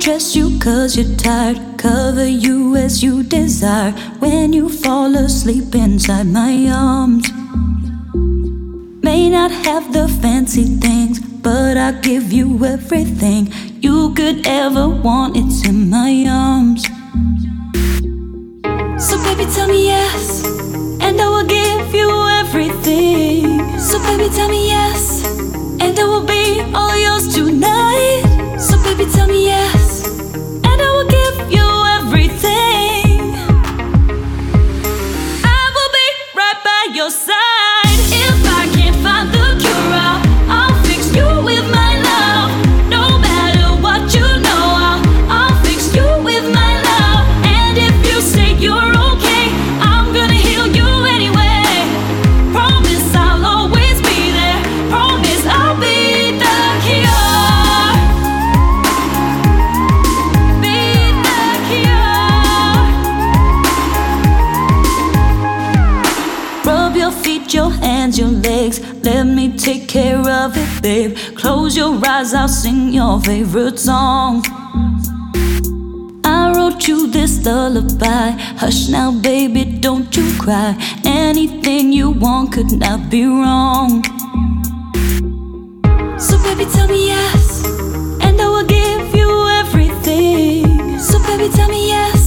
undress you 'cause you're tired, cover you as you desire. When you fall asleep inside my arms, may not have the fancy things, but I'll give you everything you could ever want. It's in my arms. So baby, tell me yes, and I will give you everything. So baby, tell me yes, and I will be all yours tonight. So baby, tell me yes, and I will give you everything. I will be right by your side. If I can't find the cure, I'll fix you with my love. No matter what, you know I'll fix you with my love. And if you say you're okay, I'm gonna heal you anyway. Promise I'll always be there. Promise I'll be the cure. Be the cure. Rub your feet, your hands, your legs. Let me take care of it, babe. Close your eyes, I'll sing your favorite song. I wrote you this lullaby. Hush now, baby, don't you cry. Anything you want could not be wrong. So baby, tell me yes, and I will give you everything. So baby, tell me yes,